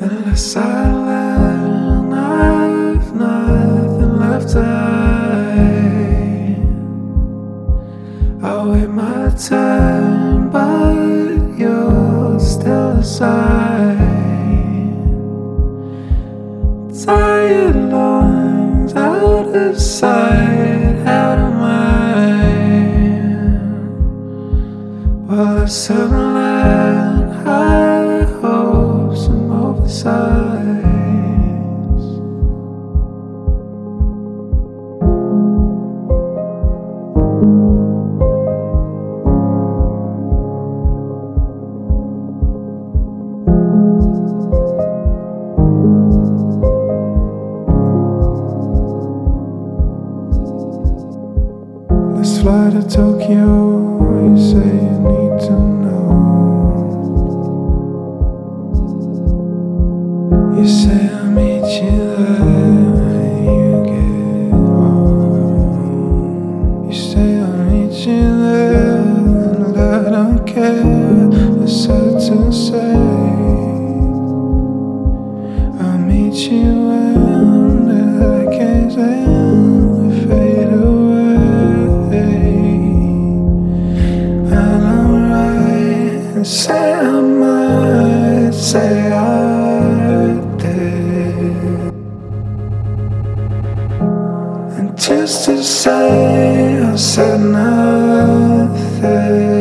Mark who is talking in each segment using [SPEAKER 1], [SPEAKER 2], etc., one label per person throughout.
[SPEAKER 1] Unless I learn, I've nothing left to hide. I'll wait my turn, but you're still aside. Tired lungs, out of sight, out of mind. Well, I still learn high hopes and oversights. Let's fly to Tokyo, you say you need to know. You say I'll meet you there when you get home. You say I'll meet you there, and I don't care, it's sad to say. I'll meet you when the hurricanes end, we fade away. Say I might, say I did. And just to say I said nothing.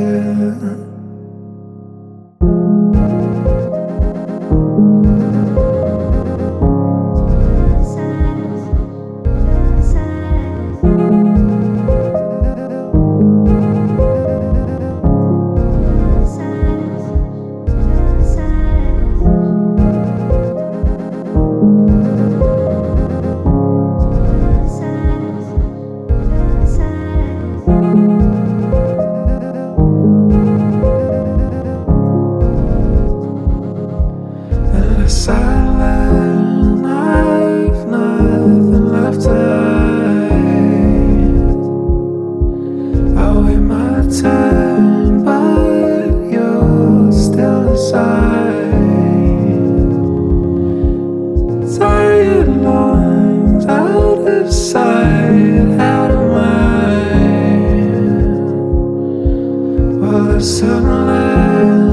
[SPEAKER 1] Unless I learn, I've nothing left to hide. I'll wait my turn, but you're still aside. Tired lungs, out of sight, out of mind. Well, I still learn.